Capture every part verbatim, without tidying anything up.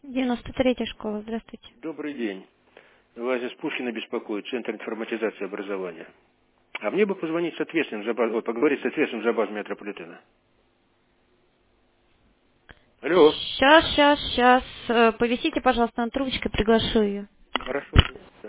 девяносто третья школа, здравствуйте. Добрый день. Вас из Пушкина беспокоит Центр информатизации образования. А мне бы позвонить с ответственным за баз... Ой, поговорить с ответственным за базу метрополитена. Алло. Сейчас, сейчас, сейчас. Э, Повисите, пожалуйста, над трубочкой, приглашу ее. Хорошо. Да.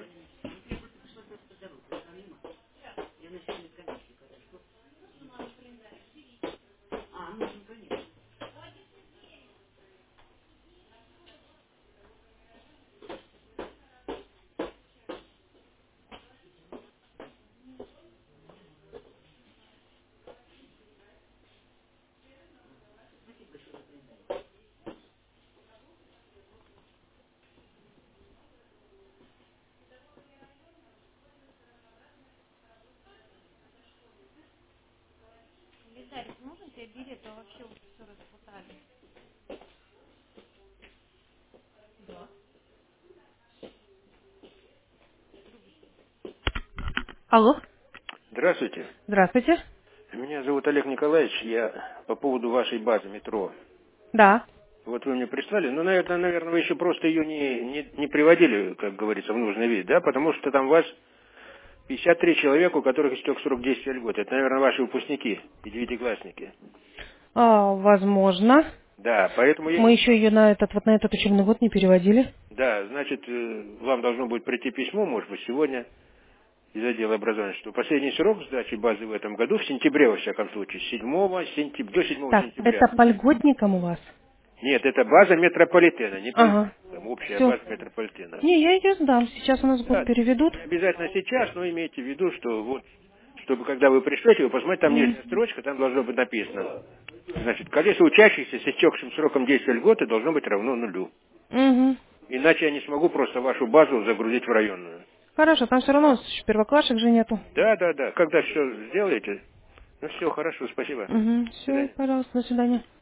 Алло. Здравствуйте. Здравствуйте. Меня зовут Олег Николаевич. Я по поводу вашей базы метро. Да. Вот вы мне прислали. Ну, наверное, наверное, вы еще просто ее не, не, не приводили, как говорится, в нужный вид, да? Потому что там у вас пятьдесят три человека, у которых истек срок действия льготы. Это, наверное, ваши выпускники и девятиклассники. А, возможно. Да, поэтому я Мы не... еще ее на этот вот на этот учебный год не переводили. Да, значит, э, вам должно будет прийти письмо, может быть, сегодня из отдела образования, что последний срок сдачи базы в этом году, в сентябре, во всяком случае, с седьмого сентября, до седьмого Так, это сентября. по льготникам у вас? Нет, это база метрополитена, не по Ага. там общая Все. база метрополитена. Не, я ее сдам. Сейчас у нас год Да, переведут. не обязательно сейчас, но имейте в виду, что вот, чтобы когда вы пришлете, вы посмотрите, там М. нижняя строчка, там должно быть написано. Значит, количество учащихся с истекшим сроком действия льготы должно быть равно нулю. Мгм. Иначе я не смогу просто вашу базу загрузить в районную. Хорошо, там все равно еще первоклашек же нету. Да, да, да. Когда все сделаете, ну все, хорошо, спасибо. Угу. До Все, свидания. пожалуйста, до свидания.